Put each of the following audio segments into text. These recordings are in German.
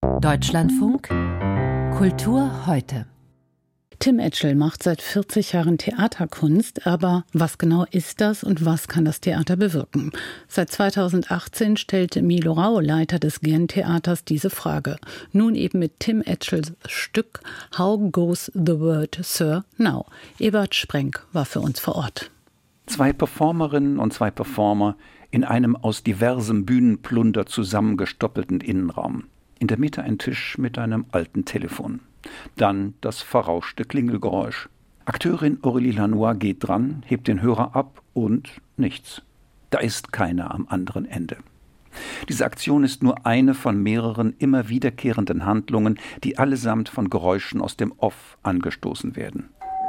Deutschlandfunk Kultur heute. Tim Etschel macht seit 40 Jahren Theaterkunst, aber was genau ist das und was kann das Theater bewirken? Seit 2018 stellte Milo Rau, Leiter des GEN-Theaters, diese Frage. Nun eben mit Tim Etschels Stück How Goes the World, Sir, Now. Ebert Sprenk war für uns vor Ort. 2 Performerinnen und 2 Performer in einem aus diversem Bühnenplunder zusammengestoppelten Innenraum. In der Mitte ein Tisch mit einem alten Telefon. Dann das verrauschte Klingelgeräusch. Akteurin Aurélie Lanois geht dran, hebt den Hörer ab und nichts. Da ist keiner am anderen Ende. Diese Aktion ist nur eine von mehreren immer wiederkehrenden Handlungen, die allesamt von Geräuschen aus dem Off angestoßen werden.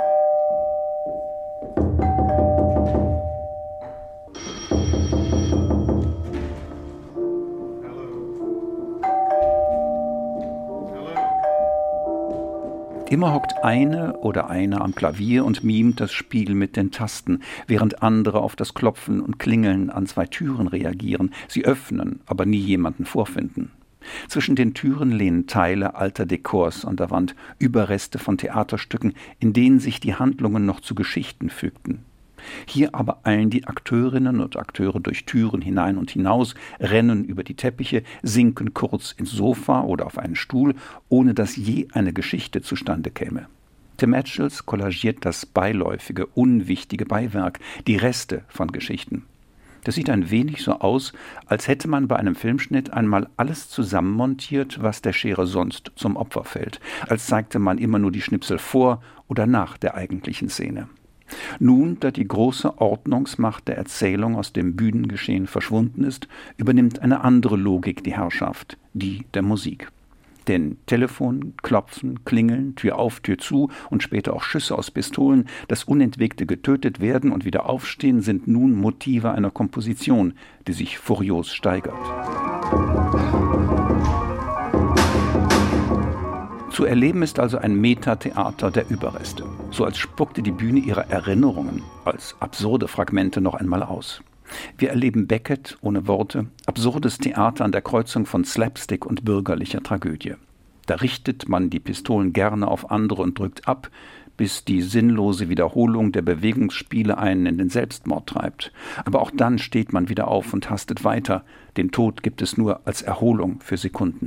Immer hockt eine oder einer am Klavier und mimt das Spiel mit den Tasten, während andere auf das Klopfen und Klingeln an 2 Türen reagieren, sie öffnen, aber nie jemanden vorfinden. Zwischen den Türen lehnen Teile alter Dekors an der Wand, Überreste von Theaterstücken, in denen sich die Handlungen noch zu Geschichten fügten. Hier aber eilen die Akteurinnen und Akteure durch Türen hinein und hinaus, rennen über die Teppiche, sinken kurz ins Sofa oder auf einen Stuhl, ohne dass je eine Geschichte zustande käme. Tim Etschels kollagiert das beiläufige, unwichtige Beiwerk, die Reste von Geschichten. Das sieht ein wenig so aus, als hätte man bei einem Filmschnitt einmal alles zusammenmontiert, was der Schere sonst zum Opfer fällt, als zeigte man immer nur die Schnipsel vor oder nach der eigentlichen Szene. Nun, da die große Ordnungsmacht der Erzählung aus dem Bühnengeschehen verschwunden ist, übernimmt eine andere Logik die Herrschaft, die der Musik. Denn Telefon, Klopfen, Klingeln, Tür auf, Tür zu und später auch Schüsse aus Pistolen, das Unentwegte getötet werden und wieder aufstehen, sind nun Motive einer Komposition, die sich furios steigert. Zu erleben ist also ein Metatheater der Überreste, so als spuckte die Bühne ihre Erinnerungen als absurde Fragmente noch einmal aus. Wir erleben Beckett ohne Worte, absurdes Theater an der Kreuzung von Slapstick und bürgerlicher Tragödie. Da richtet man die Pistolen gerne auf andere und drückt ab, bis die sinnlose Wiederholung der Bewegungsspiele einen in den Selbstmord treibt. Aber auch dann steht man wieder auf und hastet weiter. Den Tod gibt es nur als Erholung für Sekunden.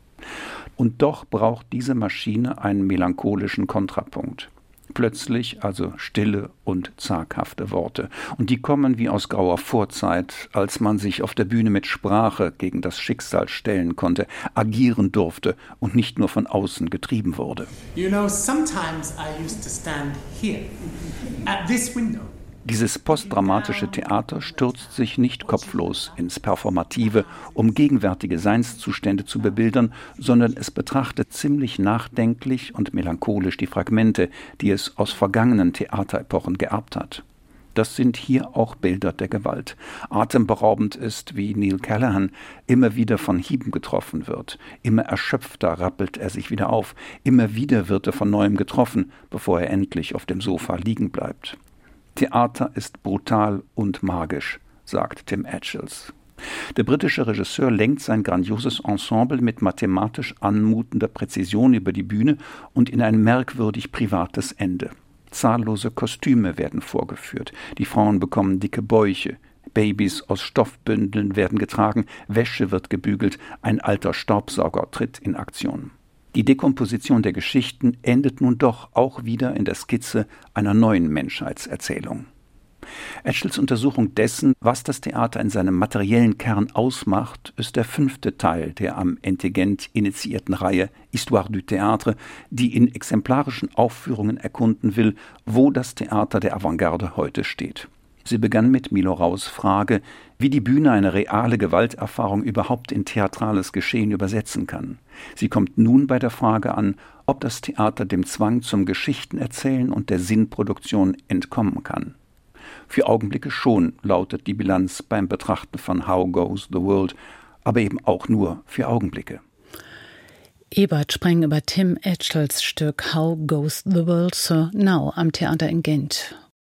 Und doch braucht diese Maschine einen melancholischen Kontrapunkt. Plötzlich also stille und zaghafte Worte. Und die kommen wie aus grauer Vorzeit, als man sich auf der Bühne mit Sprache gegen das Schicksal stellen konnte, agieren durfte und nicht nur von außen getrieben wurde. You know, sometimes I used to stand here, at this window. Dieses postdramatische Theater stürzt sich nicht kopflos ins Performative, um gegenwärtige Seinszustände zu bebildern, sondern es betrachtet ziemlich nachdenklich und melancholisch die Fragmente, die es aus vergangenen Theaterepochen geerbt hat. Das sind hier auch Bilder der Gewalt. Atemberaubend ist, wie Neil Callaghan immer wieder von Hieben getroffen wird. Immer erschöpfter rappelt er sich wieder auf. Immer wieder wird er von Neuem getroffen, bevor er endlich auf dem Sofa liegen bleibt. Theater ist brutal und magisch, sagt Tim Etchels. Der britische Regisseur lenkt sein grandioses Ensemble mit mathematisch anmutender Präzision über die Bühne und in ein merkwürdig privates Ende. Zahllose Kostüme werden vorgeführt, die Frauen bekommen dicke Bäuche, Babys aus Stoffbündeln werden getragen, Wäsche wird gebügelt, ein alter Staubsauger tritt in Aktion. Die Dekomposition der Geschichten endet nun doch auch wieder in der Skizze einer neuen Menschheitserzählung. Etschels Untersuchung dessen, was das Theater in seinem materiellen Kern ausmacht, ist der 5. Teil der am Entigent initiierten Reihe Histoire du Théâtre, die in exemplarischen Aufführungen erkunden will, wo das Theater der Avantgarde heute steht. Sie begann mit Milo Raus Frage, wie die Bühne eine reale Gewalterfahrung überhaupt in theatrales Geschehen übersetzen kann. Sie kommt nun bei der Frage an, ob das Theater dem Zwang zum Geschichtenerzählen und der Sinnproduktion entkommen kann. Für Augenblicke schon, lautet die Bilanz beim Betrachten von How Goes the World, aber eben auch nur für Augenblicke. Ebert Sprenk über Tim Etschels Stück How Goes the World, Sir, Now am Theater in Gent.